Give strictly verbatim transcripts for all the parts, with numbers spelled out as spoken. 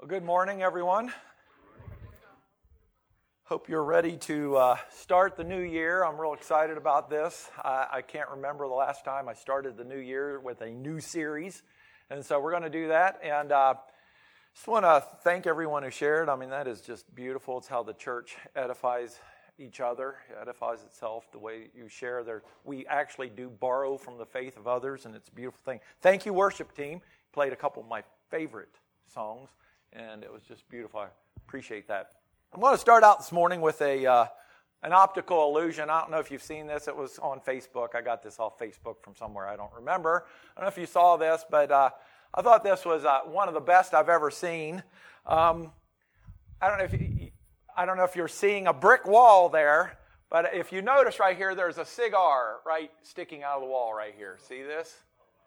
Well, good morning, everyone. Hope you're ready to uh, start the new year. I'm real excited about this. I, I can't remember the last time I started the new year with a new series, and so we're going to do that. And uh, just want to thank everyone who shared. I mean, that is just beautiful. It's how the church edifies each other, edifies itself, the way you share there. We actually do borrow from the faith of others, and it's a beautiful thing. Thank you, worship team. Played a couple of my favorite songs, and it was just beautiful. I appreciate that. I want to start out this morning with a uh, an optical illusion. I don't know if you've seen this. It was on Facebook. I got this off Facebook from somewhere. I don't remember. I don't know if you saw this, but uh, I thought this was uh, one of the best I've ever seen. Um, I don't know if you, I don't know if you're seeing a brick wall there, but if you notice right here, there's a cigar right sticking out of the wall right here. See this?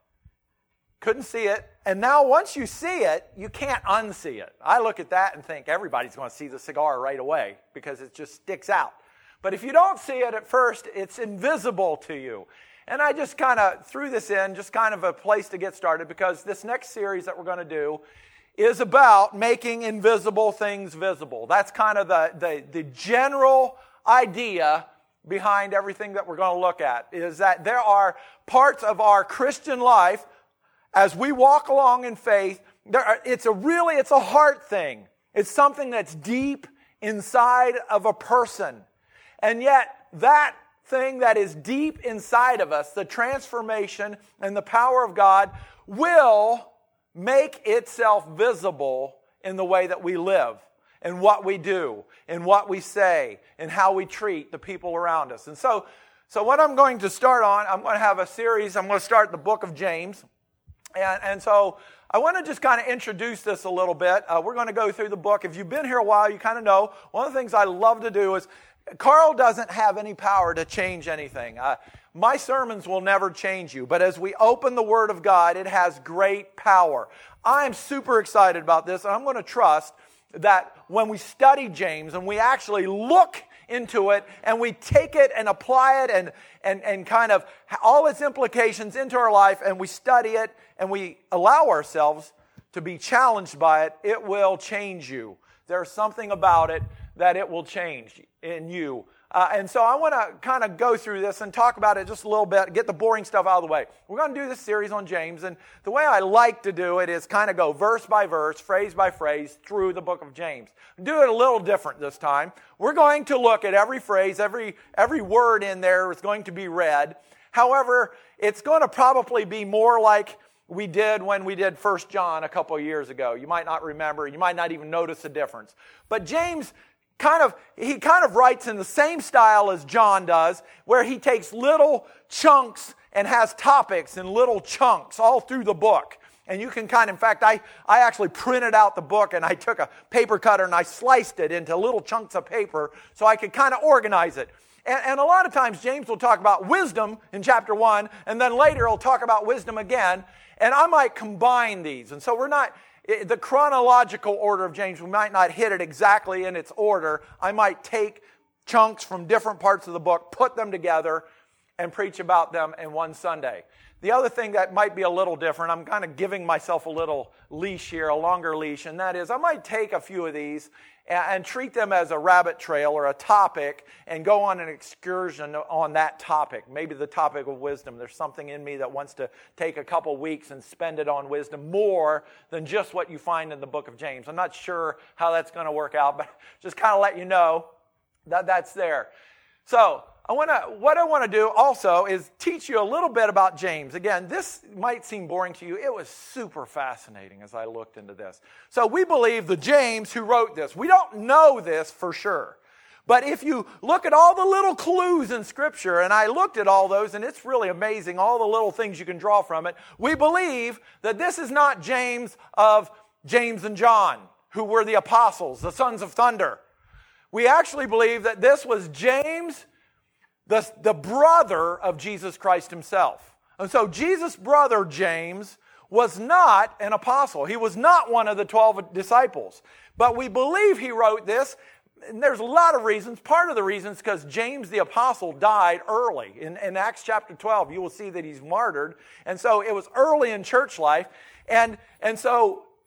Couldn't see it. And now once you see it, you can't unsee it. I look at that and think everybody's going to see the cigar right away because it just sticks out. But if you don't see it at first, it's invisible to you. And I just kind of threw this in, just kind of a place to get started, because this next series that we're going to do is about making invisible things visible. That's kind of the, the, the general idea behind everything that we're going to look at, is that there are parts of our Christian life as we walk along in faith. There are, it's a really, it's a heart thing. It's something that's deep inside of a person. And yet that thing that is deep inside of us, the transformation and the power of God, will make itself visible in the way that we live, in what we do, in what we say, in how we treat the people around us. And so, so what I'm going to start on, I'm going to have a series. I'm going to start the book of James. And, and so I want to just kind of introduce this a little bit. Uh, we're going to go through the book. If you've been here a while, you kind of know one of the things I love to do is, Carl doesn't have any power to change anything. Uh, my sermons will never change you, but as we open the Word of God, it has great power. I'm super excited about this, and I'm going to trust that when we study James and we actually look into it and we take it and apply it and, and, and kind of all its implications into our life, and we study it and we allow ourselves to be challenged by it, it will change you. There's something about it that it will change in you. Uh, and so I want to kind of go through this and talk about it just a little bit, get the boring stuff out of the way. We're going to do this series on James, and the way I like to do it is kind of go verse by verse, phrase by phrase through the book of James. Do it a little different this time. We're going to look at every phrase, every every word in there is going to be read. However, it's going to probably be more like we did when we did First John a couple of years ago. You might not remember, you might not even notice the difference. But James Kind of, he kind of writes in the same style as John does, where he takes little chunks and has topics in little chunks all through the book. And you can kind of, in fact, I, I actually printed out the book and I took a paper cutter and I sliced it into little chunks of paper so I could kind of organize it. And, and a lot of times James will talk about wisdom in chapter one, and then later he'll talk about wisdom again. And I might combine these. And so we're not... The chronological order of James, we might not hit it exactly in its order. I might take chunks from different parts of the book, put them together, and preach about them in one Sunday. The other thing that might be a little different, I'm kind of giving myself a little leash here, a longer leash, and that is I might take a few of these and, and treat them as a rabbit trail or a topic and go on an excursion on that topic. Maybe the topic of wisdom. There's something in me that wants to take a couple weeks and spend it on wisdom more than just what you find in the book of James. I'm not sure how that's going to work out, but just kind of let you know that that's there. So, I want to. What I want to do also is teach you a little bit about James. Again, this might seem boring to you. It was super fascinating as I looked into this. So we believe the James who wrote this. We don't know this for sure. But if you look at all the little clues in Scripture, and I looked at all those, and it's really amazing, all the little things you can draw from it, we believe that this is not James of James and John, who were the apostles, the sons of thunder. We actually believe that this was James, The, the brother of Jesus Christ himself. And so Jesus' brother James was not an apostle. He was not one of the twelve disciples. But we believe he wrote this, and there's a lot of reasons. Part of the reason is because James the apostle died early. In, in Acts chapter twelve, you will see that he's martyred. And so it was early in church life. And, and so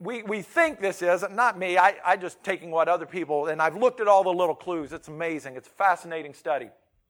we, we think this is, not me, I, I just taking what other people, and I've looked at all the little clues. It's amazing. It's a fascinating study.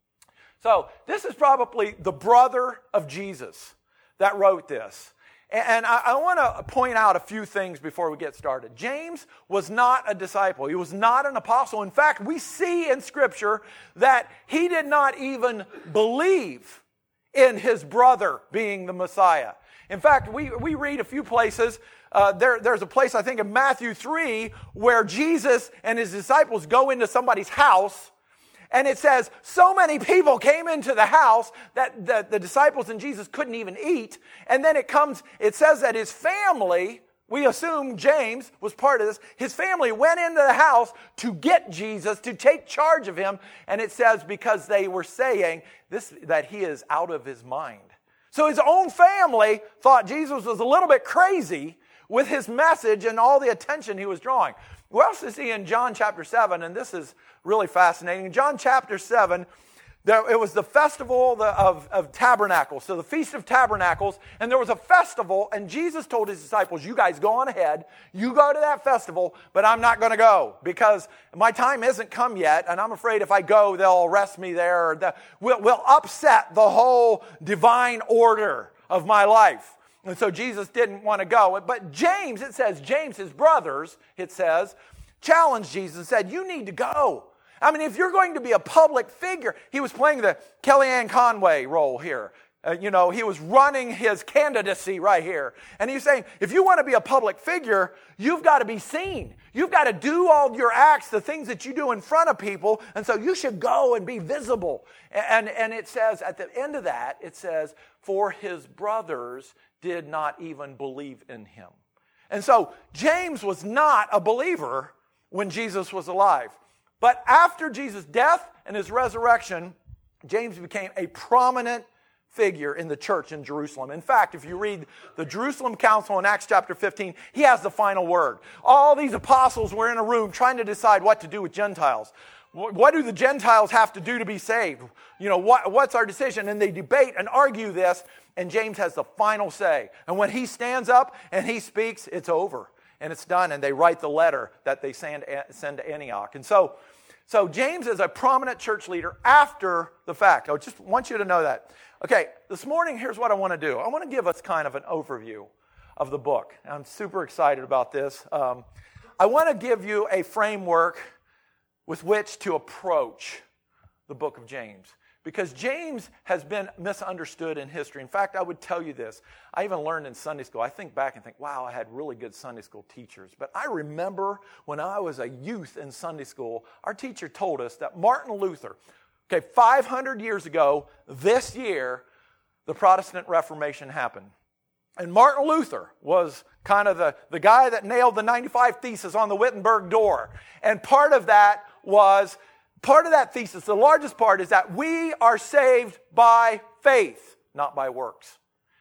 So this is probably the brother of Jesus that wrote this. And I, I want to point out a few things before we get started. James was not a disciple. He was not an apostle. In fact, we see in Scripture that he did not even believe in his brother being the Messiah. In fact, we, we read a few places. Uh, there, there's a place, I think, in Matthew three where Jesus and his disciples go into somebody's house. And it says, so many people came into the house that the, the disciples and Jesus couldn't even eat. And then it comes, it says that his family, we assume James was part of this, his family went into the house to get Jesus, to take charge of him. And it says because they were saying this that he is out of his mind. So his own family thought Jesus was a little bit crazy with his message and all the attention he was drawing. We also see in John chapter seven, and this is really fascinating. In John chapter seven, there, it was the festival of, of Tabernacles, so the Feast of Tabernacles, and there was a festival, and Jesus told his disciples, you guys go on ahead, you go to that festival, but I'm not going to go, because my time isn't come yet, and I'm afraid if I go, they'll arrest me there, or the, we'll, we'll upset the whole divine order of my life. And so Jesus didn't want to go. But James, it says, James, his brothers, it says, challenged Jesus and said, you need to go. I mean, if you're going to be a public figure, he was playing the Kellyanne Conway role here. Uh, you know, he was running his candidacy right here. And he's saying, if you want to be a public figure, you've got to be seen. You've got to do all your acts, the things that you do in front of people. And so you should go and be visible. And, and it says, at the end of that, it says, for his brothers did not even believe in him. And so James was not a believer when Jesus was alive. But after Jesus' death and his resurrection, James became a prominent figure in the church in Jerusalem. In fact, if you read the Jerusalem Council in Acts chapter fifteen, he has the final word. All these apostles were in a room trying to decide what to do with Gentiles. What do the Gentiles have to do to be saved? You know, what, what's our decision? And they debate and argue this, and James has the final say. And when he stands up and he speaks, it's over. And it's done, and they write the letter that they send, send to Antioch. And so, so James is a prominent church leader after the fact. I just want you to know that. Okay, this morning, here's what I want to do. I want to give us kind of an overview of the book. I'm super excited about this. Um, I want to give you a framework with which to approach the book of James. Because James has been misunderstood in history. In fact, I would tell you this. I even learned in Sunday school. I think back and think, wow, I had really good Sunday school teachers. But I remember when I was a youth in Sunday school, our teacher told us that Martin Luther, okay, five hundred years ago, this year, the Protestant Reformation happened. And Martin Luther was kind of the, the guy that nailed the ninety-five Theses on the Wittenberg door. And part of that was... Part of that thesis, the largest part, is that we are saved by faith, not by works.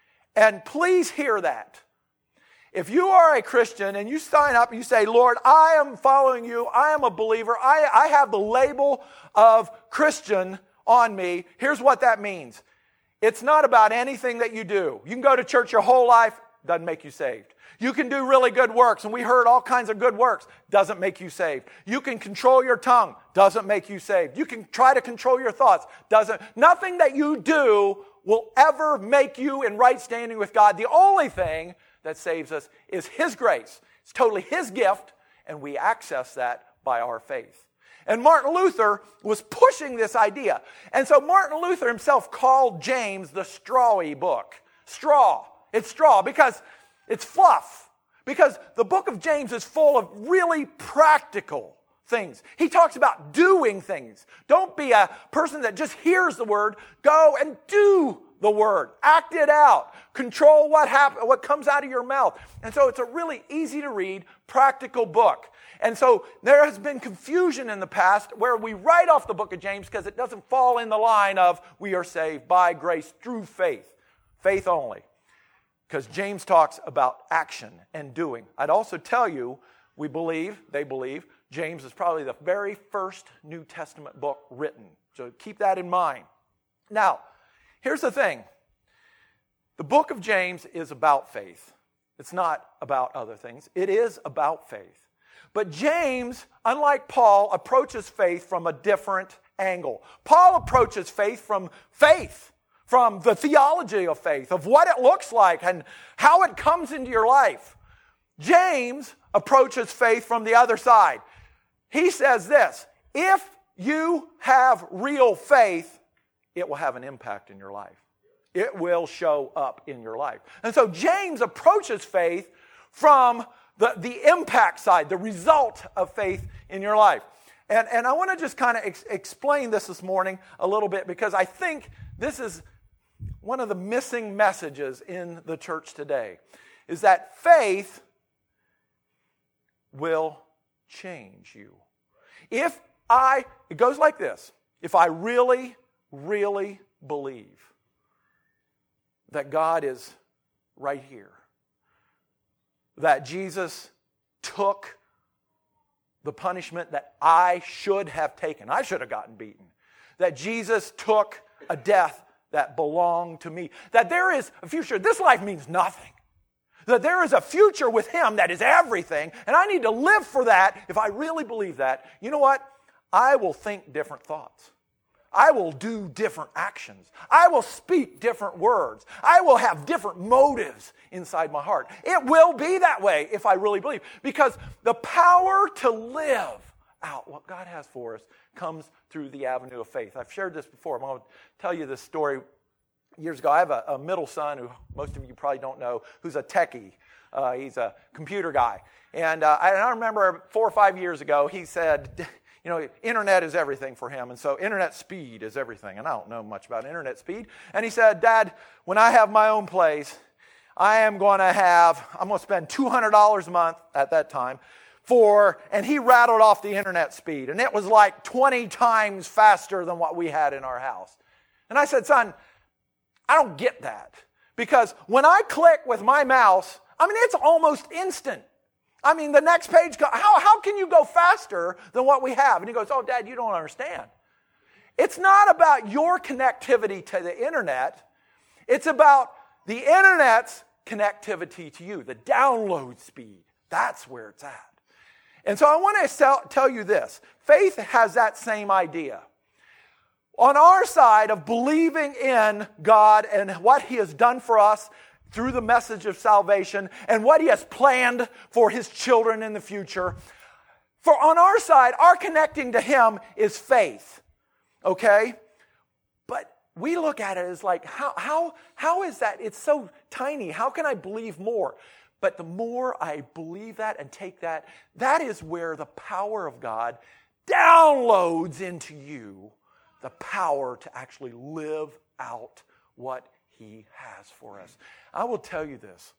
And please hear that. If you are a Christian and you sign up and you say, Lord, I am following you, I am a believer, I, I have the label of Christian on me, here's what that means. It's not about anything that you do. You can go to church your whole life, doesn't make you saved. You can do really good works, and we heard all kinds of good works. Doesn't make you saved. You can control your tongue. Doesn't make you saved. You can try to control your thoughts. Doesn't. Nothing that you do will ever make you in right standing with God. The only thing that saves us is His grace. It's totally His gift, and we access that by our faith. And Martin Luther was pushing this idea. And so Martin Luther himself called James the strawy book. Straw. It's straw because... It's fluff, because the book of James is full of really practical things. He talks about doing things. Don't be a person that just hears the word. Go and do the word. Act it out. Control what happen, what comes out of your mouth. And so it's a really easy to read, practical book. And so there has been confusion in the past where we write off the book of James because it doesn't fall in the line of we are saved by grace through faith. Faith only. Because James talks about action and doing. I'd also tell you, we believe, they believe, James is probably the very first New Testament book written. So keep that in mind. Now, here's the thing. The book of James is about faith. It's not about other things. It is about faith. But James, unlike Paul, approaches faith from a different angle. Paul approaches faith from faith, from the theology of faith, of what it looks like and how it comes into your life. James approaches faith from the other side. He says this, if you have real faith, it will have an impact in your life. It will show up in your life. And so James approaches faith from the, the impact side, the result of faith in your life. And, and I want to just kind of ex- explain this this morning a little bit, because I think this is one of the missing messages in the church today, is that faith will change you. If I, it goes like this, if I really, really believe that God is right here, that Jesus took the punishment that I should have taken. I should have gotten beaten. That Jesus took a death that belonged to me. That there is a future. This life means nothing. That there is a future with Him that is everything, and I need to live for that. If I really believe that, you know what? I will think different thoughts. I will do different actions. I will speak different words. I will have different motives inside my heart. It will be that way if I really believe. Because the power to live out what God has for us comes through the avenue of faith. I've shared this before. I'm going to tell you this story. Years ago, I have a, a middle son who most of you probably don't know, who's a techie. Uh, he's a computer guy. And, uh, I, and I remember four or five years ago, he said, you know, internet is everything for him. And so internet speed is everything. And I don't know much about internet speed. And he said, Dad, when I have my own place, I am going to have, I'm going to spend two hundred dollars a month at that time for, and he rattled off the internet speed. And it was like twenty times faster than what we had in our house. And I said, son, I don't get that. Because when I click with my mouse, I mean, it's almost instant. I mean, the next page, go, how, how can you go faster than what we have? And he goes, oh, Dad, you don't understand. It's not about your connectivity to the internet. It's about the internet's connectivity to you, the download speed. That's where it's at. And so I want to tell you this. Faith has that same idea. On our side of believing in God and what He has done for us, through the message of salvation and what He has planned for His children in the future. For on our side, our connecting to Him is faith. Okay? But we look at it as like, how, how, how is that? It's so tiny. How can I believe more? But the more I believe that and take that, that is where the power of God downloads into you the power to actually live out what He has for us. I will tell you this.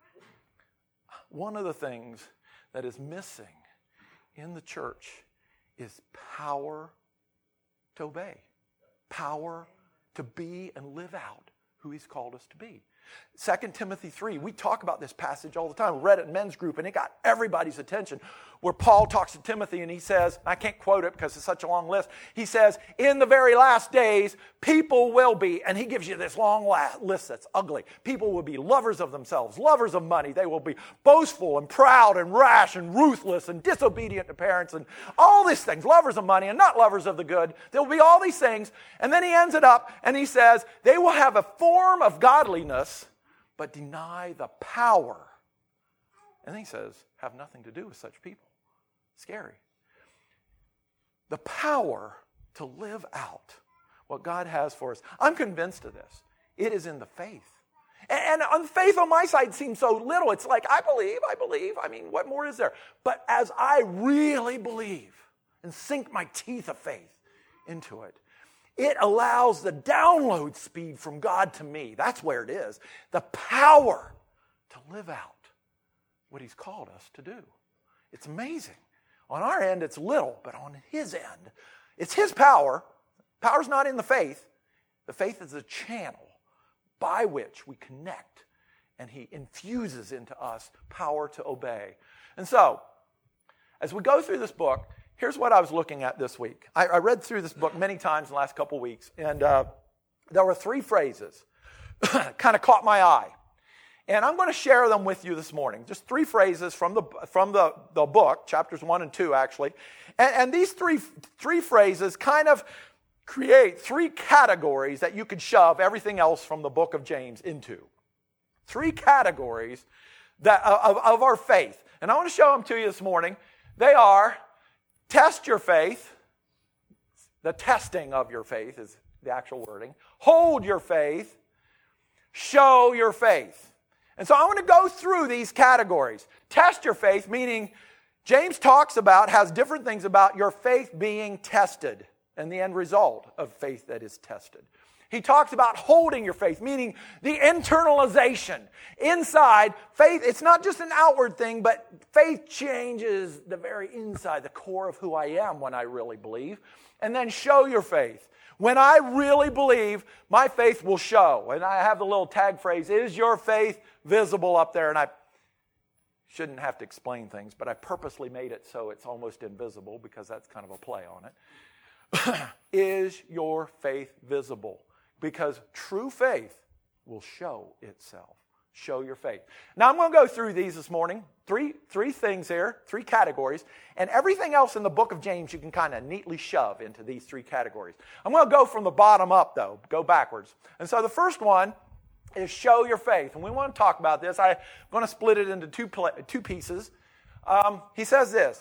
One of the things that is missing in the church is power to obey. Power to be and live out who He's called us to be. Second Timothy three, we talk about this passage all the time. We read it in men's group, and it got everybody's attention, where Paul talks to Timothy, and he says, I can't quote it because it's such a long list. He says, in the very last days, people will be, and he gives you this long list that's ugly. People will be lovers of themselves, lovers of money. They will be boastful and proud and rash and ruthless and disobedient to parents and all these things, lovers of money and not lovers of the good. There will be all these things. And then he ends it up, and he says, they will have a form of godliness, but deny the power. And then he says, have nothing to do with such people. Scary. The power to live out what God has for us. I'm convinced of this. It is in the faith. And, and on faith on my side seems so little. It's like, I believe, I believe. I mean, what more is there? But as I really believe and sink my teeth of faith into it, it allows the download speed from God to me. That's where it is. The power to live out what He's called us to do. It's amazing. On our end, it's little, but on His end, it's His power. Power's not in the faith. The faith is a channel by which we connect, and He infuses into us power to obey. And so, as we go through this book, here's what I was looking at this week. I, I read through this book many times in the last couple weeks, and uh, there were three phrases that kind of caught my eye. And I'm going to share them with you this morning. Just three phrases from the from the, the book, chapters one and two, actually. And, and these three three phrases kind of create three categories that you could shove everything else from the book of James into. Three categories that of, of our faith. And I want to show them to you this morning. They are test your faith. The testing of your faith is the actual wording. Hold your faith. Show your faith. And so I want to go through these categories. Test your faith, meaning James talks about, has different things about your faith being tested and the end result of faith that is tested. He talks about holding your faith, meaning the internalization. Inside, faith, it's not just an outward thing, but faith changes the very inside, the core of who I am when I really believe. And then show your faith. When I really believe, my faith will show. And I have the little tag phrase, is your faith visible up there? And I shouldn't have to explain things, but I purposely made it so it's almost invisible because that's kind of a play on it. Is your faith visible? Because true faith will show itself. Show your faith. Now I'm going to go through these this morning. Three, three things here, three categories. And everything else in the book of James you can kind of neatly shove into these three categories. I'm going to go from the bottom up though, go backwards. And so the first one is show your faith. And we want to talk about this. I'm going to split it into two, two pieces. Um, he says this.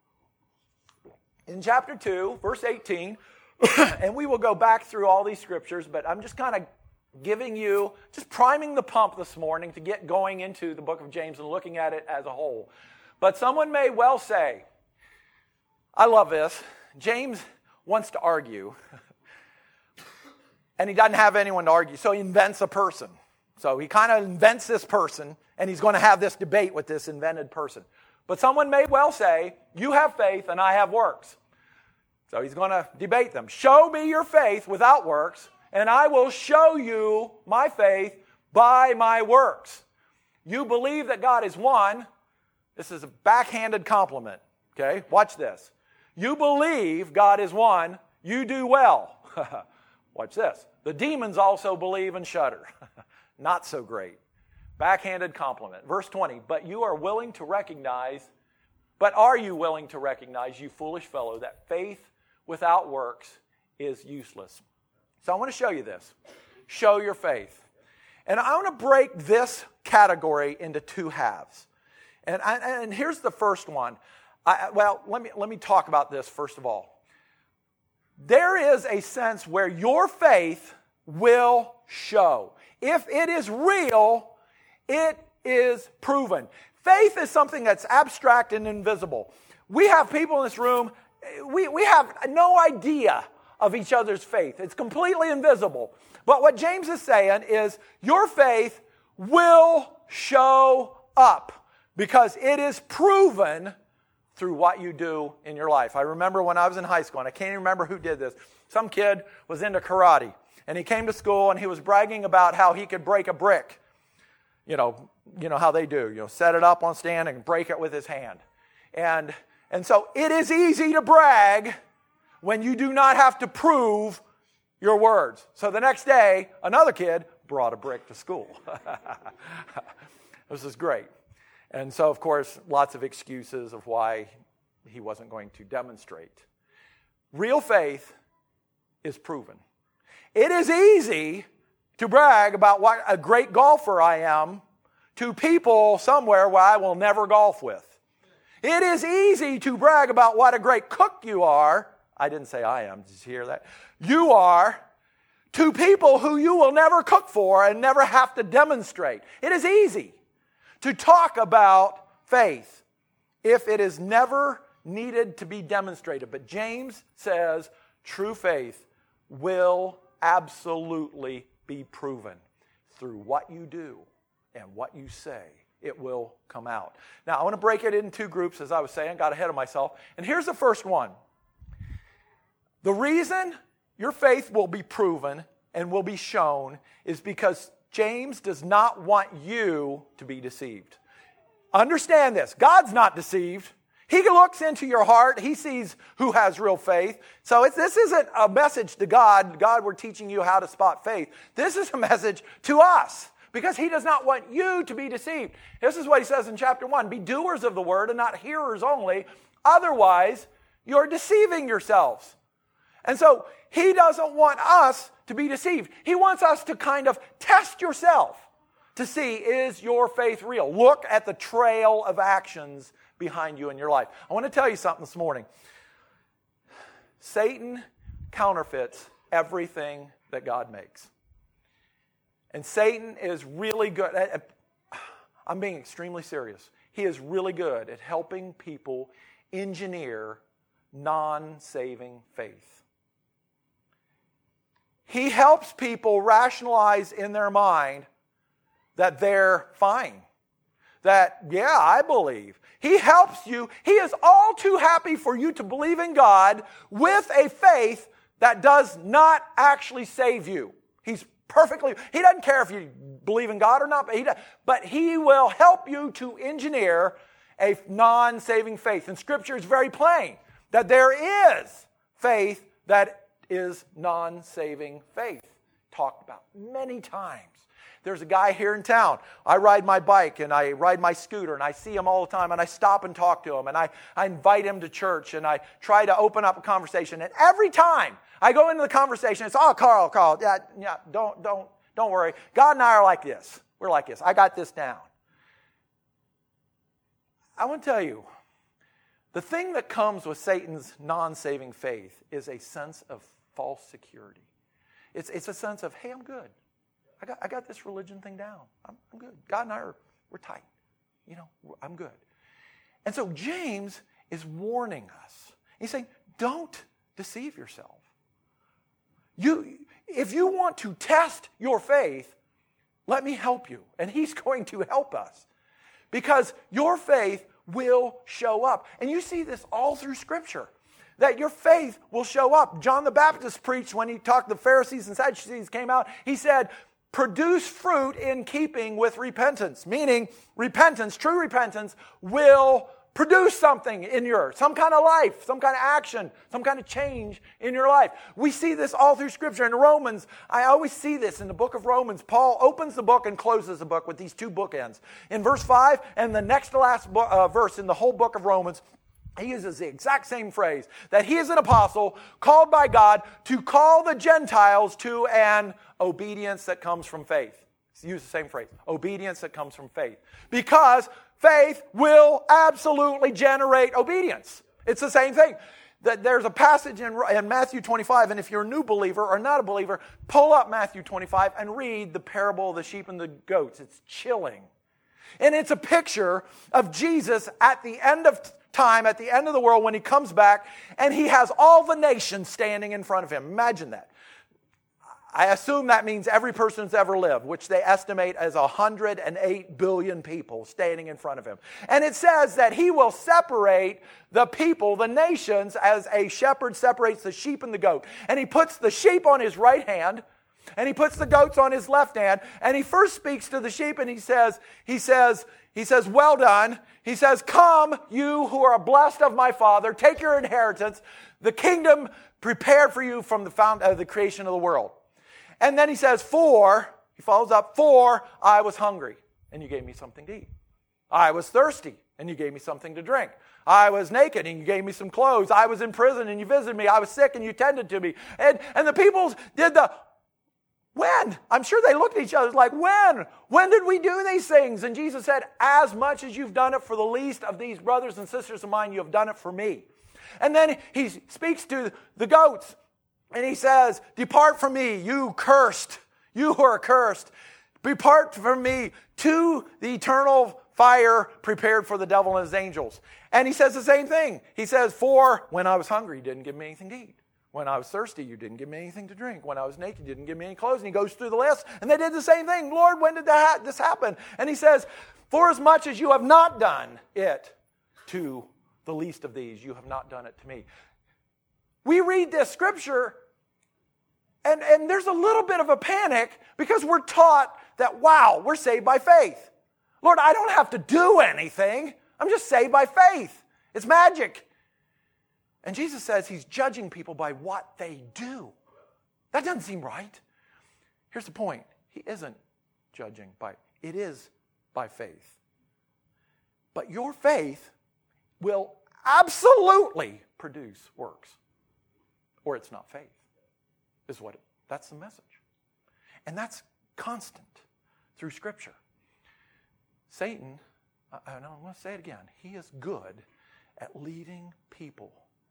In chapter two, verse eighteen, and we will go back through all these scriptures, but I'm just kind of giving you, just priming the pump this morning to get going into the book of James and looking at it as a whole. But someone may well say, I love this, James wants to argue, and he doesn't have anyone to argue, so he invents a person. So he kind of invents this person, and he's going to have this debate with this invented person. But someone may well say, you have faith and I have works. So he's going to debate them. Show me your faith without works, and I will show you my faith by my works. You believe that God is one. This is a backhanded compliment. Okay, watch this. You believe God is one. You do well. Watch this. The demons also believe and shudder. Not so great. Backhanded compliment. Verse twenty, but you are willing to recognize, but are you willing to recognize, you foolish fellow, that faith without works is useless. So I want to show you this. Show your faith. And I want to break this category into two halves. And, I, and here's the first one. I, well, let me, let me talk about this first of all. There is a sense where your faith will show. If it is real, it is proven. Faith is something that's abstract and invisible. We have people in this room, we, we have no idea of each other's faith. It's completely invisible. But what James is saying is your faith will show up because it is proven through what you do in your life. I remember when I was in high school, and I can't even remember who did this. Some kid was into karate, and he came to school, and he was bragging about how he could break a brick. You know, you know how they do. You know, set it up on stand and break it with his hand. And, and so it is easy to brag when you do not have to prove your words. So the next day, another kid brought a brick to school. This is great. And so, of course, lots of excuses of why he wasn't going to demonstrate. Real faith is proven. It is easy to brag about what a great golfer I am to people somewhere where I will never golf with. It is easy to brag about what a great cook you are. I didn't say I am. Did you hear that? You are to people who you will never cook for and never have to demonstrate. It is easy to talk about faith if it is never needed to be demonstrated. But James says true faith will absolutely be proven through what you do and what you say. It will come out. Now, I want to break it into two groups, as I was saying. Got ahead of myself. And here's the first one. The reason your faith will be proven and will be shown is because James does not want you to be deceived. Understand this. God's not deceived. He looks into your heart. He sees who has real faith. So it's, this isn't a message to God. God, we're teaching you how to spot faith. This is a message to us because he does not want you to be deceived. This is what he says in chapter one. Be doers of the word and not hearers only. Otherwise, you're deceiving yourselves. And so he doesn't want us to be deceived. He wants us to kind of test yourself to see, is your faith real? Look at the trail of actions behind you in your life. I want to tell you something this morning. Satan counterfeits everything that God makes. And Satan is really good. I'm being extremely serious. He is really good at helping people engineer non-saving faith. He helps people rationalize in their mind that they're fine. That, yeah, I believe. He helps you. He is all too happy for you to believe in God with a faith that does not actually save you. He's perfectly, he doesn't care if you believe in God or not, but he, does, but he will help you to engineer a non-saving faith. And Scripture is very plain that there is faith that is non-saving faith. Talked about many times. There's a guy here in town. I ride my bike and I ride my scooter and I see him all the time and I stop and talk to him and I, I invite him to church and I try to open up a conversation. And every time I go into the conversation, it's, oh, Carl, Carl, yeah, yeah, don't, don't, don't worry. God and I are like this. We're like this. I got this down. I want to tell you, the thing that comes with Satan's non-saving faith is a sense of false security. It's, it's a sense of, hey, I'm good. I got, I got this religion thing down. I'm, I'm good. God and I are, we're tight. You know, I'm good. And so James is warning us. He's saying, don't deceive yourself. You, if you want to test your faith, let me help you. And he's going to help us. Because your faith will show up. And you see this all through Scripture. That your faith will show up. John the Baptist preached when he talked, the Pharisees and Sadducees came out. He said, produce fruit in keeping with repentance. Meaning, repentance, true repentance, will produce something in your, some kind of life, some kind of action, some kind of change in your life. We see this all through Scripture. In Romans, I always see this in the book of Romans. Paul opens the book and closes the book with these two bookends. In verse five and the next to last bo- uh, verse in the whole book of Romans, he uses the exact same phrase, that he is an apostle called by God to call the Gentiles to an obedience that comes from faith. He uses the same phrase, obedience that comes from faith. Because faith will absolutely generate obedience. It's the same thing. That there's a passage in, in Matthew twenty-five, and if you're a new believer or not a believer, pull up Matthew twenty-five and read the parable of the sheep and the goats. It's chilling. And it's a picture of Jesus at the end of time, at the end of the world, when he comes back, and he has all the nations standing in front of him. Imagine that. I assume that means every person who's ever lived, which they estimate as one hundred eight billion people standing in front of him. And it says that he will separate the people, the nations, as a shepherd separates the sheep and the goat. And he puts the sheep on his right hand, and he puts the goats on his left hand, and he first speaks to the sheep, and he says, he says, he says, well done. He says, come, you who are blessed of my Father, take your inheritance, the kingdom prepared for you from the found, uh, the creation of the world. And then he says, for, he follows up, for I was hungry, and you gave me something to eat. I was thirsty, and you gave me something to drink. I was naked, and you gave me some clothes. I was in prison, and you visited me. I was sick, and you tended to me. And, and the people did the, when? I'm sure they looked at each other like, when? When did we do these things? And Jesus said, as much as you've done it for the least of these brothers and sisters of mine, you have done it for me. And then he speaks to the goats. And he says, depart from me, you cursed, you who are cursed. Depart from me to the eternal fire prepared for the devil and his angels. And he says the same thing. He says, for when I was hungry, you didn't give me anything to eat. When I was thirsty, you didn't give me anything to drink. When I was naked, you didn't give me any clothes. And he goes through the list, and they did the same thing. Lord, when did that, this happen? And he says, for as much as you have not done it to the least of these, you have not done it to me. We read this scripture, and, and there's a little bit of a panic because we're taught that, wow, we're saved by faith. Lord, I don't have to do anything. I'm just saved by faith. It's magic. And Jesus says he's judging people by what they do. That doesn't seem right. Here's the point. He isn't judging by, it is by faith. But your faith will absolutely produce works, or it's not faith, is what it, that's the message. And that's constant through Scripture. Satan, and I'm going to say it again, he is good at leading people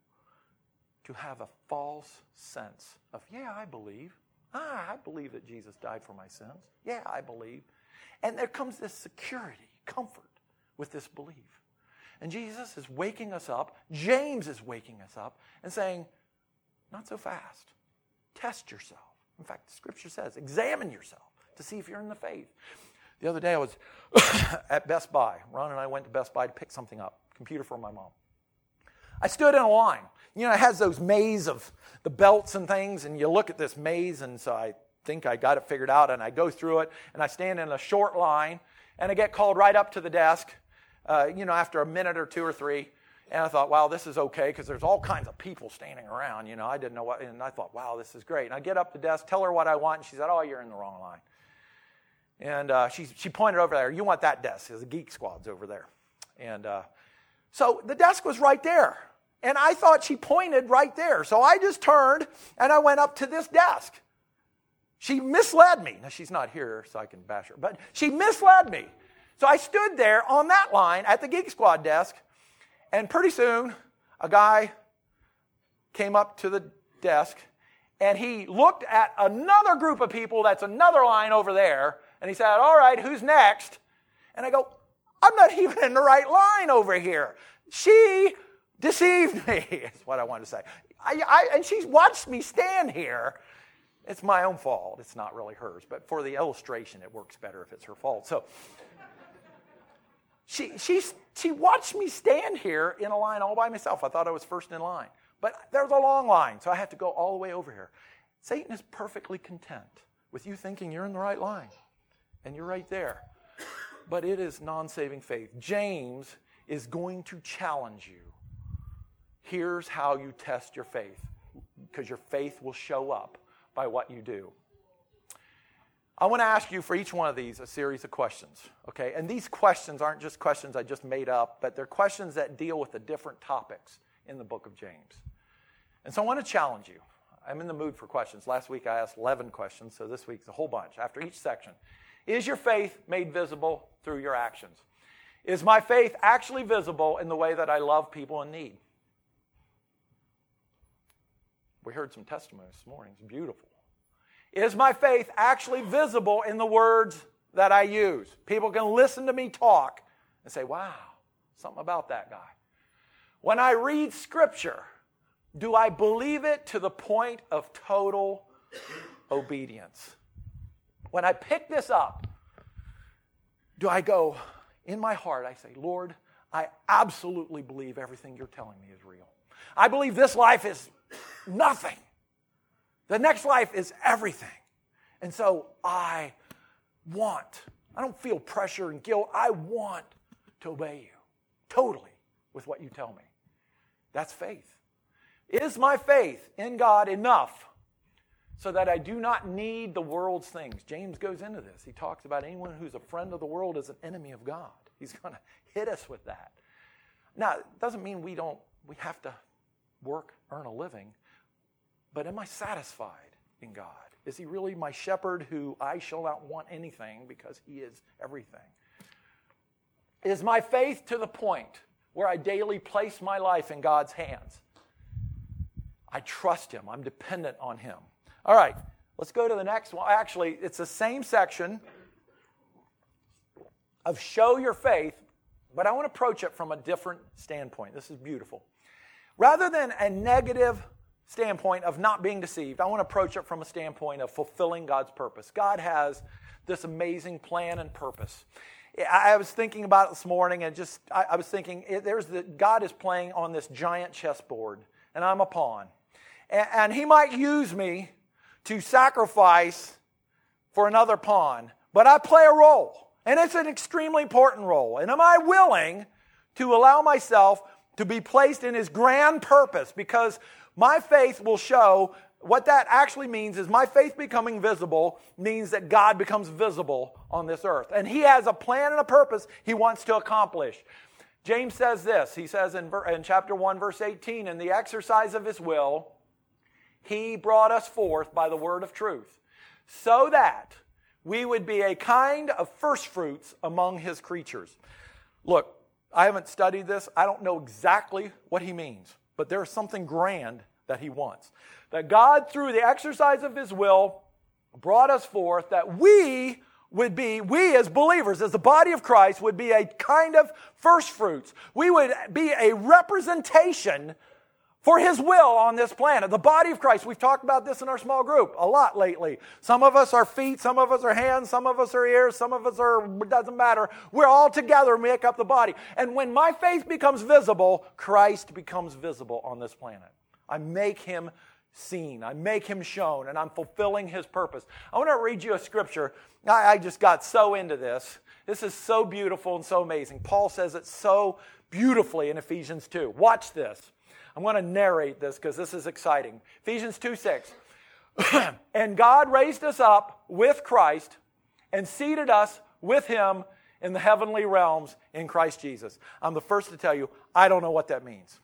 to have a false sense of, yeah, I believe. Ah, I believe that Jesus died for my sins. Yeah, I believe. And there comes this security, comfort with this belief. And Jesus is waking us up. James is waking us up and saying, not so fast. Test yourself. In fact, the Scripture says, examine yourself to see if you're in the faith. The other day I was at Best Buy. Ron and I went to Best Buy to pick something up, computer for my mom. I stood in a line. You know, it has those maze of the belts and things, and you look at this maze, and so I think I got it figured out, and I go through it, and I stand in a short line, and I get called right up to the desk, uh, you know, after a minute or two or three, and I thought, wow, this is okay, because there's all kinds of people standing around, you know, I didn't know what, and I thought, wow, this is great. And I get up to the desk, tell her what I want, and she said, oh, you're in the wrong line. And uh, she, she pointed over there, you want that desk, because the Geek Squad's over there. And uh, so the desk was right there. And I thought she pointed right there. So I just turned and I went up to this desk. She misled me. Now, she's not here, so I can bash her. But she misled me. So I stood there on that line at the Geek Squad desk. And pretty soon, a guy came up to the desk. And he looked at another group of people that's another line over there. And he said, all right, who's next? And I go, I'm not even in the right line over here. She deceived me, is what I wanted to say. I, I, and she's watched me stand here. It's my own fault. It's not really hers. But for the illustration, it works better if it's her fault. So she, she, she watched me stand here in a line all by myself. I thought I was first in line. But there's a long line, so I have to go all the way over here. Satan is perfectly content with you thinking you're in the right line. And you're right there. But it is non-saving faith. James is going to challenge you. Here's how you test your faith, because your faith will show up by what you do. I want to ask you for each one of these a series of questions, okay? And these questions aren't just questions I just made up, but they're questions that deal with the different topics in the book of James. And so I want to challenge you. I'm in the mood for questions. Last week I asked eleven questions, so this week's a whole bunch after each section. Is your faith made visible through your actions? Is my faith actually visible in the way that I love people in need? We heard some testimonies this morning. It's beautiful. Is my faith actually visible in the words that I use? People can listen to me talk and say, wow, something about that guy. When I read Scripture, do I believe it to the point of total obedience? When I pick this up, do I go, in my heart, I say, Lord, I absolutely believe everything you're telling me is real. I believe this life is nothing. The next life is everything. And so I want, I don't feel pressure and guilt. I want to obey you totally with what you tell me. That's faith. Is my faith in God enough so that I do not need the world's things? James goes into this. He talks about anyone who's a friend of the world is an enemy of God. He's going to hit us with that. Now, it doesn't mean we don't, we have to work, earn a living. But am I satisfied in God? Is he really my shepherd who I shall not want anything because he is everything? Is my faith to the point where I daily place my life in God's hands? I trust him. I'm dependent on him. All right, let's go to the next one. Actually, it's the same section of show your faith, but I want to approach it from a different standpoint. This is beautiful. Rather than a negative standpoint of not being deceived, I want to approach it from a standpoint of fulfilling God's purpose. God has this amazing plan and purpose. I was thinking about it this morning, and just I, I was thinking, there's the God is playing on this giant chessboard, and I'm a pawn, and, and He might use me to sacrifice for another pawn, but I play a role, and it's an extremely important role. And am I willing to allow myself to be placed in His grand purpose? Because my faith will show what that actually means is my faith becoming visible means that God becomes visible on this earth. And He has a plan and a purpose He wants to accomplish. James says this. He says in, in chapter one, verse eighteen, in the exercise of His will, He brought us forth by the word of truth, so that we would be a kind of first fruits among His creatures. Look, I haven't studied this. I don't know exactly what he means, but there's something grand that He wants. That God, through the exercise of His will, brought us forth, that we would be, we as believers, as the body of Christ, would be a kind of first fruits. We would be a representation for His will on this planet. The body of Christ, we've talked about this in our small group a lot lately. Some of us are feet, some of us are hands, some of us are ears, some of us are, it doesn't matter. We're all together, make up the body. And when my faith becomes visible, Christ becomes visible on this planet. I make Him seen. I make Him shown, and I'm fulfilling His purpose. I want to read you a scripture. I, I just got so into this. This is so beautiful and so amazing. Paul says it so beautifully in Ephesians two. Watch this. I'm going to narrate this because this is exciting. Ephesians two six. And God raised us up with Christ and seated us with Him in the heavenly realms in Christ Jesus. I'm the first to tell you, I don't know what that means.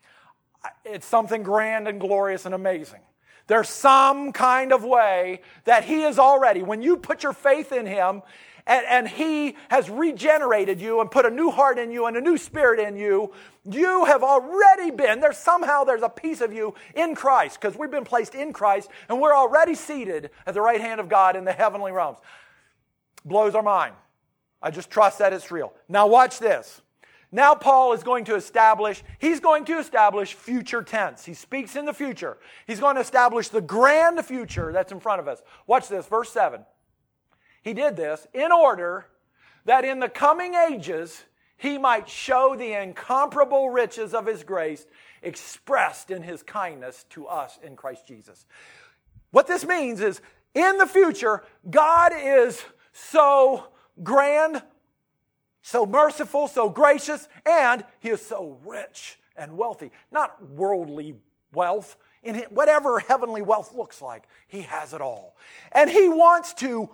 It's something grand and glorious and amazing. There's some kind of way that He is already, when you put your faith in Him, and, and He has regenerated you and put a new heart in you and a new spirit in you, you have already been, there's somehow there's a piece of you in Christ, because we've been placed in Christ, and we're already seated at the right hand of God in the heavenly realms. Blows our mind. I just trust that it's real. Now watch this. Now Paul is going to establish, he's going to establish future tense. He speaks in the future. He's going to establish the grand future that's in front of us. Watch this, verse seven. He did this in order that in the coming ages He might show the incomparable riches of His grace expressed in His kindness to us in Christ Jesus. What this means is, in the future, God is so grand, so merciful, so gracious, and He is so rich and wealthy. Not worldly wealth. In whatever heavenly wealth looks like, He has it all. And He wants to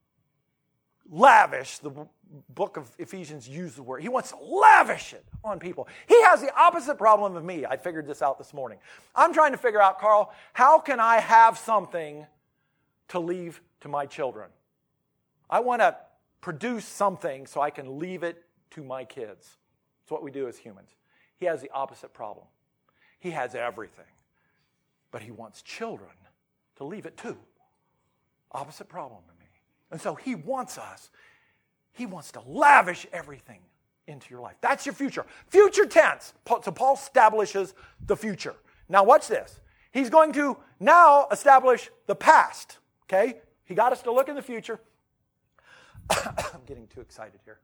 lavish, the book of Ephesians uses the word, He wants to lavish it on people. He has the opposite problem of me. I figured this out this morning. I'm trying to figure out, Carl, how can I have something to leave to my children? I want to produce something so I can leave it to my kids. It's what we do as humans. He has the opposite problem. He has everything, but He wants children to leave it to. Opposite problem to me. And so He wants us, He wants to lavish everything into your life. That's your future. Future tense. So Paul establishes the future. Now watch this. He's going to now establish the past. Okay? He got us to look in the future. I'm getting too excited here.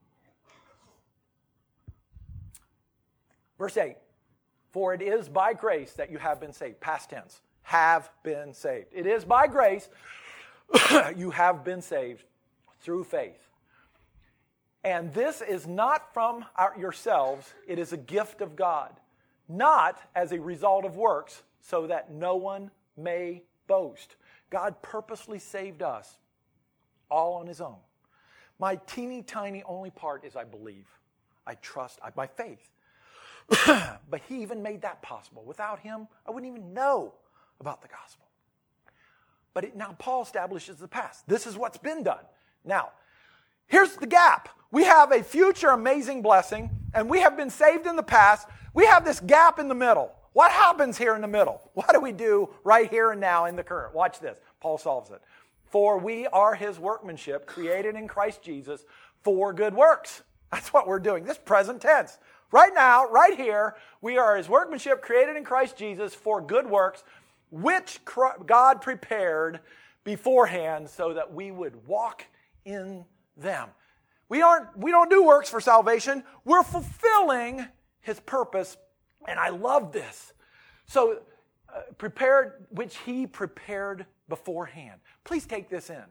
Verse eight. For it is by grace that you have been saved. Past tense. Have been saved. It is by grace you have been saved through faith. And this is not from our, yourselves. It is a gift of God. Not as a result of works, so that no one may boast. God purposely saved us all on His own. My teeny tiny only part is I believe. I trust, I, by faith. But He even made that possible. Without Him, I wouldn't even know about the gospel. But it, now Paul establishes the past. This is what's been done. Now, here's the gap. We have a future amazing blessing, and we have been saved in the past. We have this gap in the middle. What happens here in the middle? What do we do right here and now in the current? Watch this. Paul solves it. For we are His workmanship, created in Christ Jesus for good works. That's what we're doing. This present tense. Right now, right here, we are His workmanship, created in Christ Jesus for good works, which God prepared beforehand so that we would walk in them. We aren't, we don't do works for salvation. We're fulfilling His purpose, and I love this. So, uh, prepared, which He prepared beforehand. Please take this in.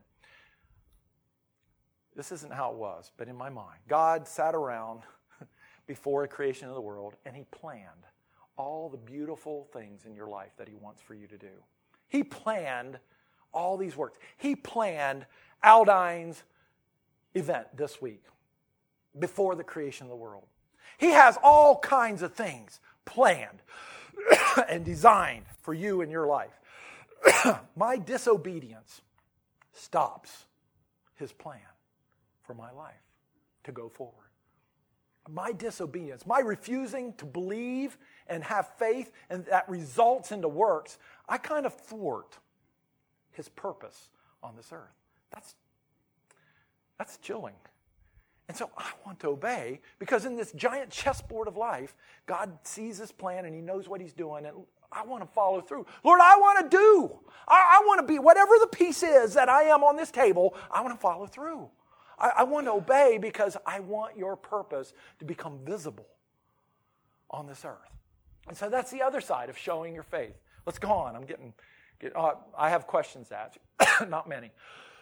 This isn't how it was, but in my mind, God sat around before the creation of the world, and He planned all the beautiful things in your life that He wants for you to do. He planned all these works. He planned Aldine's event this week before the creation of the world. He has all kinds of things planned and designed for you in your life. My disobedience stops his plan for my life to go forward. My disobedience, my refusing to believe and have faith, and that results into works, I kind of thwart his purpose on this earth. That's, that's chilling. And so I want to obey, because in this giant chessboard of life, God sees his plan and he knows what he's doing, and I want to follow through. Lord, I want to do. I, I want to be, whatever the piece is that I am on this table, I want to follow through. I, I want to obey because I want your purpose to become visible on this earth. And so that's the other side of showing your faith. Let's go on. I'm getting, get, uh, I have questions to ask you. Not many.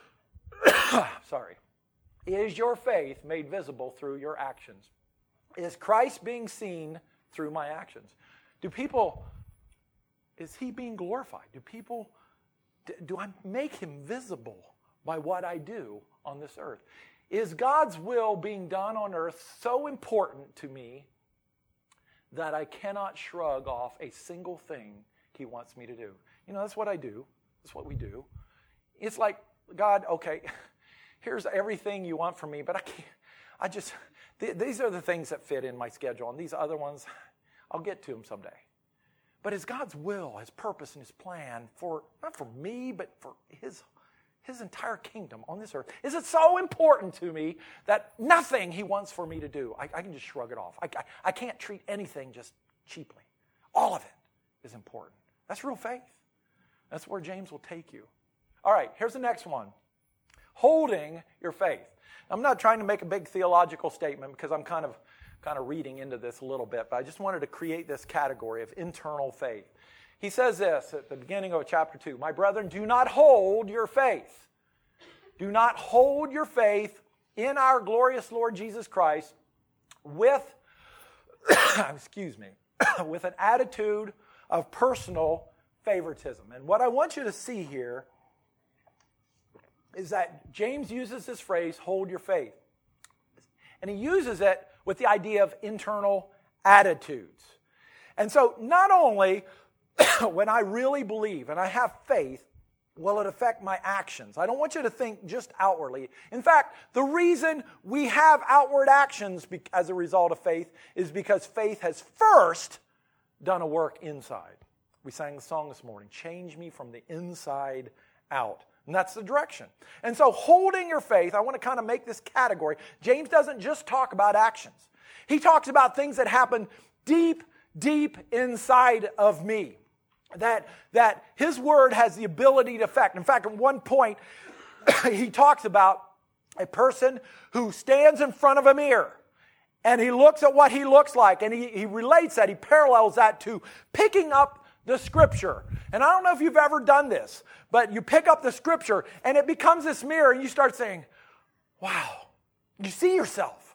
Sorry. Is your faith made visible through your actions? Is Christ being seen through my actions? Do people, is he being glorified? Do people, do I make him visible by what I do on this earth? Is God's will being done on earth so important to me that I cannot shrug off a single thing he wants me to do? You know, that's what I do. That's what we do. It's like, God, okay, here's everything you want from me, but I can't, I just, th- these are the things that fit in my schedule, and these other ones, I'll get to them someday. But is God's will, his purpose, and his plan for, not for me, but for his, his entire kingdom on this earth, is it so important to me that nothing he wants for me to do, I, I can just shrug it off. I, I, I can't treat anything just cheaply. All of it is important. That's real faith. That's where James will take you. All right, here's the next one. Holding your faith. I'm not trying to make a big theological statement because I'm kind of kind of reading into this a little bit, but I just wanted to create this category of internal faith. He says this at the beginning of chapter two, my brethren, do not hold your faith. Do not hold your faith in our glorious Lord Jesus Christ with, excuse me, with an attitude of personal favoritism. And what I want you to see here is that James uses this phrase, hold your faith. And he uses it with the idea of internal attitudes. And so not only when I really believe and I have faith, will it affect my actions. I don't want you to think just outwardly. In fact, the reason we have outward actions as a result of faith is because faith has first done a work inside. We sang the song this morning, change me from the inside out. And that's the direction. And so holding your faith, I want to kind of make this category. James doesn't just talk about actions. He talks about things that happen deep, deep inside of me. That, that his word has the ability to affect. In fact, at one point, he talks about a person who stands in front of a mirror and he looks at what he looks like, and he, he relates that, he parallels that to picking up the Scripture. And I don't know if you've ever done this, but you pick up the Scripture and it becomes this mirror and you start saying, wow, you see yourself.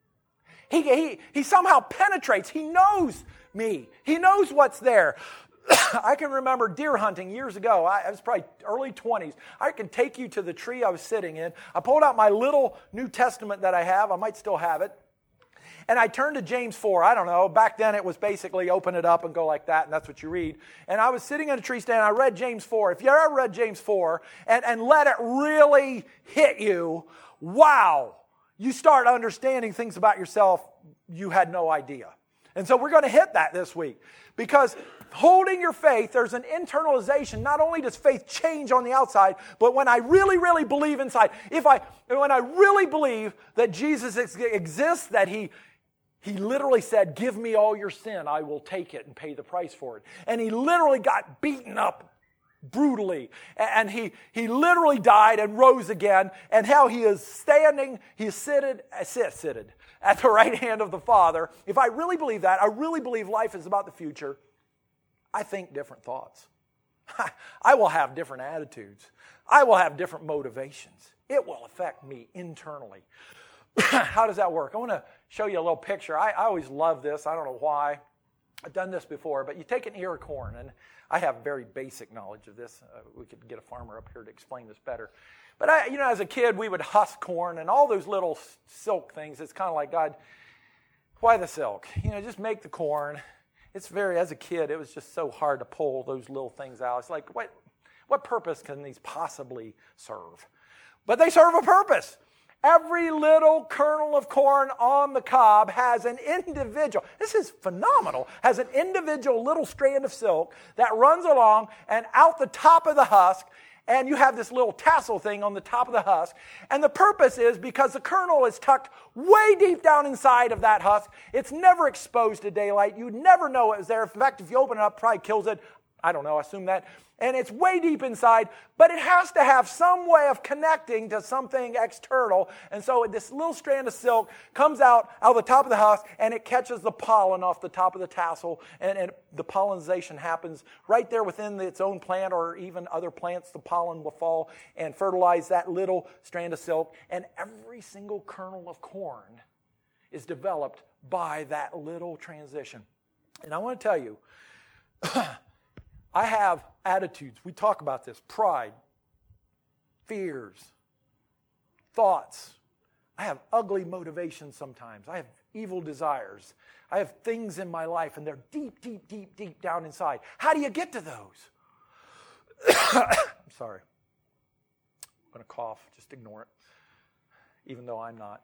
He, he, he somehow penetrates. He knows me. He knows what's there. I can remember deer hunting years ago. I, I was probably early twenties. I can take you to the tree I was sitting in. I pulled out my little New Testament that I have. I might still have it. And I turned to James four. I don't know. Back then it was basically open it up and go like that, and that's what you read. And I was sitting in a tree stand, and I read James four. If you ever read James four and, and let it really hit you, wow, you start understanding things about yourself you had no idea. And so we're going to hit that this week. Because holding your faith, there's an internalization. Not only does faith change on the outside, but when I really, really believe inside, if I, when I really believe that Jesus exists, that he, he literally said, give me all your sin, I will take it and pay the price for it. And he literally got beaten up brutally. And he, he literally died and rose again. And how he is standing, he is seated, seated at the right hand of the Father. If I really believe that, I really believe life is about the future, I think different thoughts. I will have different attitudes. I will have different motivations. It will affect me internally. How does that work? I want to show you a little picture. I, I always love this. I don't know why. I've done this before, but you take an ear of corn, and I have very basic knowledge of this. Uh, we could get a farmer up here to explain this better. But I, you know, as a kid, we would husk corn and all those little silk things. It's kind of like, God, why the silk? You know, just make the corn. It's very, as a kid, it was just so hard to pull those little things out. It's like, what, what purpose can these possibly serve? But they serve a purpose. Every little kernel of corn on the cob has an individual, this is phenomenal, has an individual little strand of silk that runs along and out the top of the husk, and you have this little tassel thing on the top of the husk. And the purpose is because the kernel is tucked way deep down inside of that husk. It's never exposed to daylight. You never know it was there. In fact, if you open it up, it probably kills it. I don't know, I assume that. And it's way deep inside, but it has to have some way of connecting to something external. And so this little strand of silk comes out out of the top of the husk, and it catches the pollen off the top of the tassel, and, and the pollinization happens right there within its own plant, or even other plants. The pollen will fall and fertilize that little strand of silk, and every single kernel of corn is developed by that little transition. And I want to tell you, I have attitudes. We talk about this. Pride, fears, thoughts. I have ugly motivations sometimes. I have evil desires. I have things in my life, and they're deep, deep, deep, deep down inside. How do you get to those? I'm sorry. I'm going to cough. Just ignore it, even though I'm not.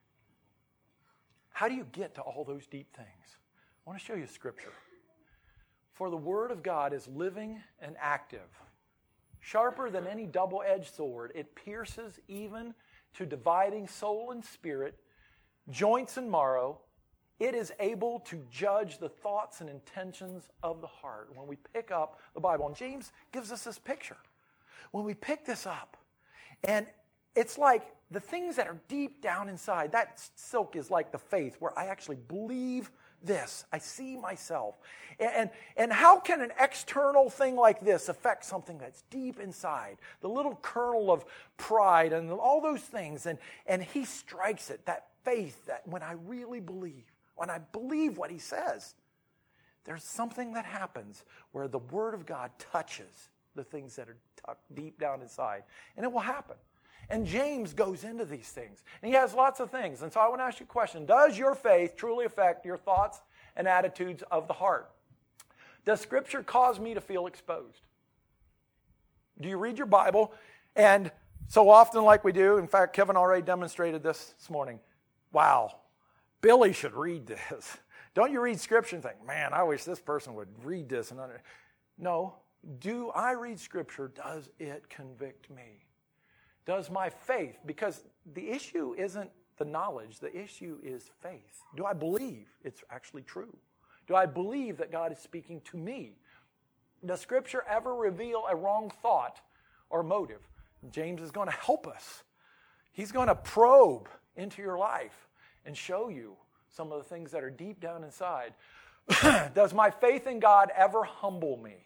How do you get to all those deep things? I want to show you Scripture. For the Word of God is living and active, sharper than any double-edged sword. It pierces even to dividing soul and spirit, joints and marrow. It is able to judge the thoughts and intentions of the heart. When we pick up the Bible, and James gives us this picture. When we pick this up, and it's like the things that are deep down inside, that silk is like the faith where I actually believe this. I see myself. And, and, and how can an external thing like this affect something that's deep inside? The little kernel of pride and all those things. And, and he strikes it, that faith that when I really believe, when I believe what he says, there's something that happens where the Word of God touches the things that are tucked deep down inside. And it will happen. And James goes into these things. And he has lots of things. And so I want to ask you a question. Does your faith truly affect your thoughts and attitudes of the heart? Does Scripture cause me to feel exposed? Do you read your Bible? And so often like we do, in fact, Kevin already demonstrated this this morning. Wow, Billy should read this. Don't you read Scripture and think, man, I wish this person would read this. And under-. No. Do I read Scripture? Does it convict me? Does my faith, because the issue isn't the knowledge, the issue is faith. Do I believe it's actually true? Do I believe that God is speaking to me? Does Scripture ever reveal a wrong thought or motive? James is going to help us. He's going to probe into your life and show you some of the things that are deep down inside. Does my faith in God ever humble me?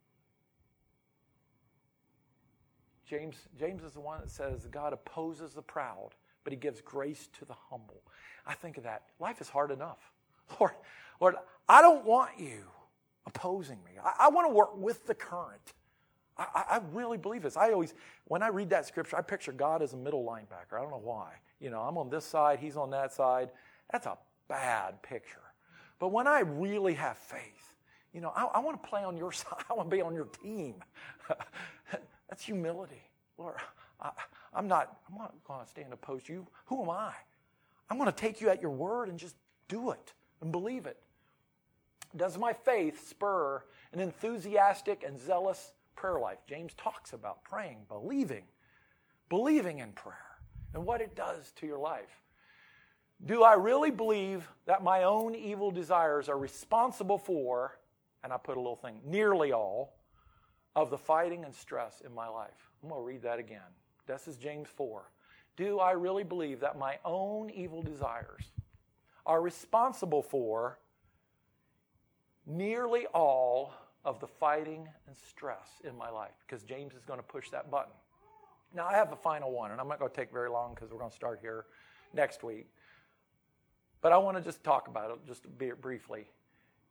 James, James is the one that says God opposes the proud, but he gives grace to the humble. I think of that. Life is hard enough. Lord, Lord, I don't want you opposing me. I, I want to work with the current. I, I really believe this. I always, when I read that Scripture, I picture God as a middle linebacker. I don't know why. You know, I'm on this side, he's on that side. That's a bad picture. But when I really have faith, you know, I, I want to play on your side. I want to be on your team. That's humility. Lord, I, I'm not, I'm not going to stand opposed to you. Who am I? I'm going to take you at your word and just do it and believe it. Does my faith spur an enthusiastic and zealous prayer life? James talks about praying, believing, believing in prayer and what it does to your life. Do I really believe that my own evil desires are responsible for, and I put a little thing, nearly all, of the fighting and stress in my life? I'm going to read that again. This is James four. Do I really believe that my own evil desires are responsible for nearly all of the fighting and stress in my life? Because James is going to push that button. Now, I have a final one, and I'm not going to take very long because we're going to start here next week. But I want to just talk about it just briefly.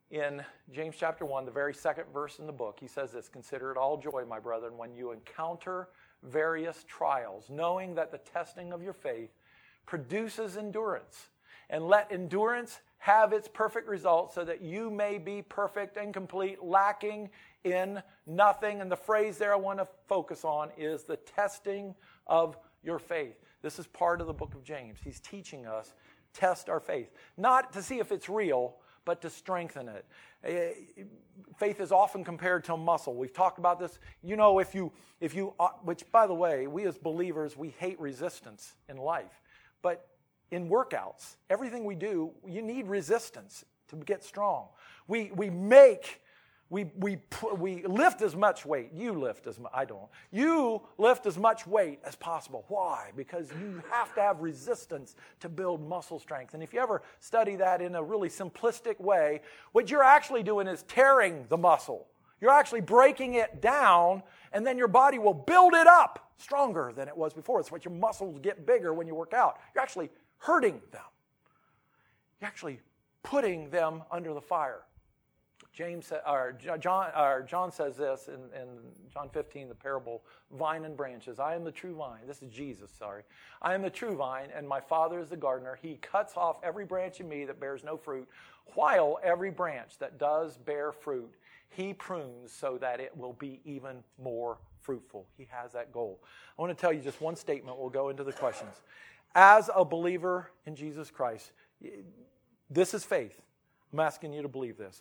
in James chapter one, the very second verse in the book, he says this, "Consider it all joy, my brethren, when you encounter various trials, knowing that the testing of your faith produces endurance. And let endurance have its perfect result, so that you may be perfect and complete, lacking in nothing." And the phrase there I want to focus on is the testing of your faith. This is part of the book of James. He's teaching us, test our faith. Not to see if it's real, but to strengthen it. Faith is often compared to a muscle. We've talked about this. You know, if you, if you, which by the way, we as believers, we hate resistance in life. But in workouts, everything we do, you need resistance to get strong. We we make, we we we lift as much weight. You lift as much, I don't. You lift as much weight as possible. Why? Because you have to have resistance to build muscle strength. And if you ever study that in a really simplistic way, what you're actually doing is tearing the muscle. You're actually breaking it down, and then your body will build it up stronger than it was before. It's what your muscles get bigger when you work out. You're actually hurting them. You're actually putting them under the fire. James or John, or John says this in, in John fifteen, the parable, vine and branches. I am the true vine. This is Jesus, sorry. I am the true vine, and my Father is the gardener. He cuts off every branch in me that bears no fruit, while every branch that does bear fruit, he prunes so that it will be even more fruitful. He has that goal. I want to tell you just one statement. We'll go into the questions. As a believer in Jesus Christ, this is faith. I'm asking you to believe this.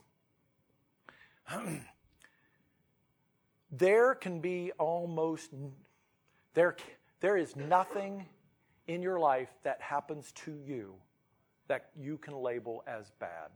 There can be almost, there, there is nothing in your life that happens to you that you can label as bad.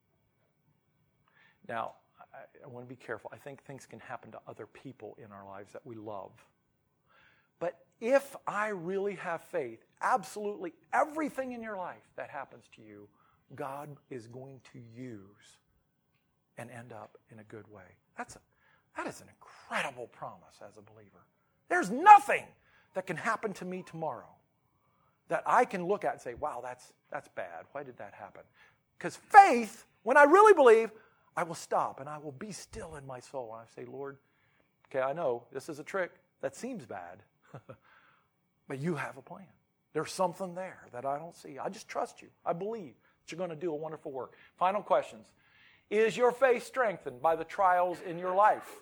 Now, I, I want to be careful. I think things can happen to other people in our lives that we love. But if I really have faith, absolutely everything in your life that happens to you, God is going to use and end up in a good way. That's a, that is an incredible promise as a believer. There's nothing that can happen to me tomorrow that I can look at and say, wow, that's that's bad. Why did that happen? Because faith, when I really believe, I will stop and I will be still in my soul. And I say, Lord, okay, I know this is a trick that seems bad, but you have a plan. There's something there that I don't see. I just trust you. I believe that you're going to do a wonderful work. Final questions. Is your faith strengthened by the trials in your life?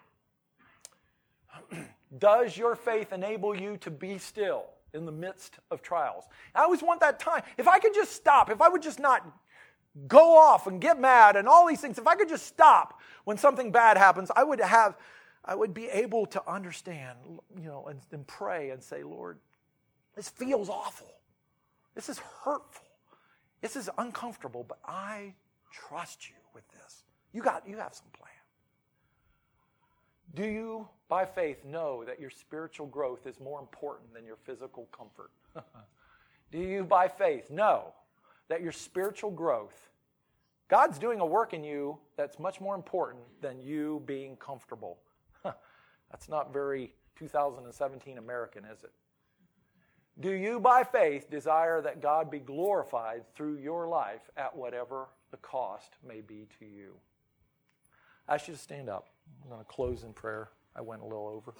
Does your faith enable you to be still in the midst of trials? I always want that time. If I could just stop, if I would just not go off and get mad and all these things, if I could just stop when something bad happens, I would have, I would be able to understand, you know, and, and pray and say, Lord, this feels awful. This is hurtful. This is uncomfortable, but I trust you with this. You got, you have some plan. Do you, by faith, know that your spiritual growth is more important than your physical comfort? Do you, by faith, know that your spiritual growth, God's doing a work in you that's much more important than you being comfortable? That's not very two thousand seventeen American, is it? Do you, by faith, desire that God be glorified through your life at whatever the cost may be to you? I ask you to stand up. I'm going to close in prayer. I went a little over.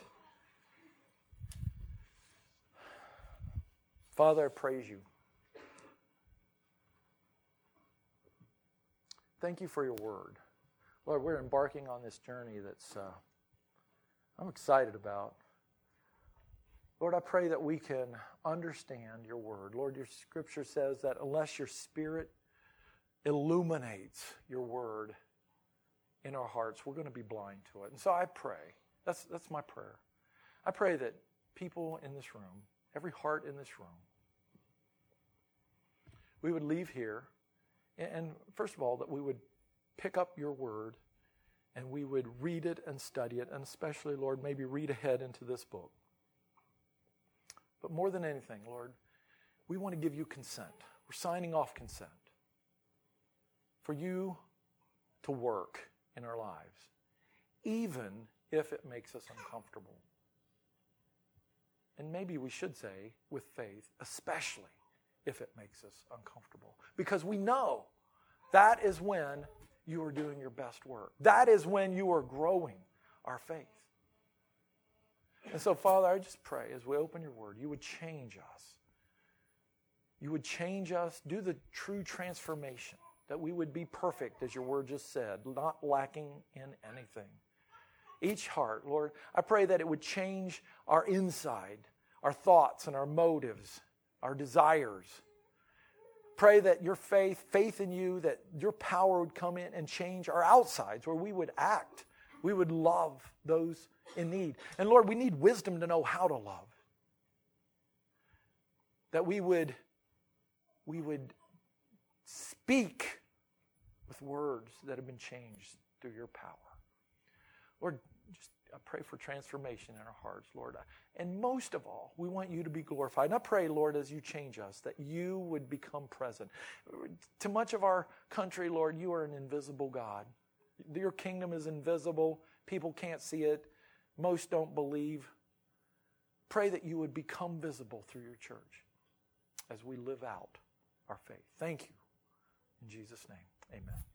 Father, I praise you. Thank you for your word. Lord, we're embarking on this journey that's uh, I'm excited about. Lord, I pray that we can understand your word. Lord, your scripture says that unless your spirit illuminates your word in our hearts, we're going to be blind to it. And so I pray, that's, that's my prayer. I pray that people in this room, every heart in this room, we would leave here, and first of all, that we would pick up your word and we would read it and study it, and especially, Lord, maybe read ahead into this book. But more than anything, Lord, we want to give you consent. We're signing off consent for you to work in our lives, even if it makes us uncomfortable. And maybe we should say, with faith, especially if it makes us uncomfortable. Because we know that is when you are doing your best work. That is when you are growing our faith. And so, Father, I just pray as we open your word, you would change us. You would change us, do the true transformation, that we would be perfect, as your word just said, not lacking in anything. Each heart, Lord, I pray that it would change our inside, our thoughts and our motives, our desires. Pray that your faith, faith in you, that your power would come in and change our outsides, where we would act. We would love those in need. And Lord, we need wisdom to know how to love. That we would, we would speak with words that have been changed through your power. Lord, just I pray for transformation in our hearts, Lord. And most of all, we want you to be glorified. And I pray, Lord, as you change us, that you would become present. To much of our country, Lord, you are an invisible God. Your kingdom is invisible. People can't see it. Most don't believe. Pray that you would become visible through your church as we live out our faith. Thank you. In Jesus' name, amen.